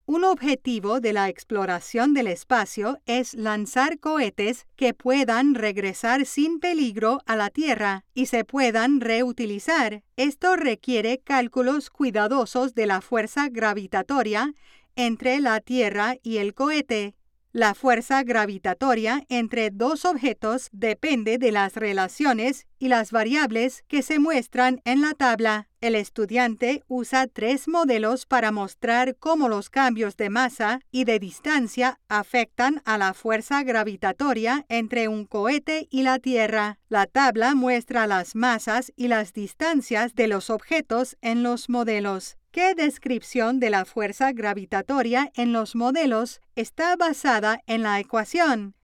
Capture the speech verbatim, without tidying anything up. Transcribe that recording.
Un objetivo de la exploración del espacio es lanzar cohetes que puedan regresar sin peligro a la Tierra y se puedan reutilizar. Esto requiere cálculos cuidadosos de la fuerza gravitatoria entre la Tierra y el cohete. La fuerza gravitatoria entre dos objetos depende de las relaciones y las variables que se muestran en la tabla. El estudiante usa tres modelos para mostrar cómo los cambios de masa y de distancia afectan a la fuerza gravitatoria entre un cohete y la Tierra. La tabla muestra las masas y las distancias de los objetos en los modelos. ¿Qué descripción de la fuerza gravitatoria en los modelos está basada en la ecuación?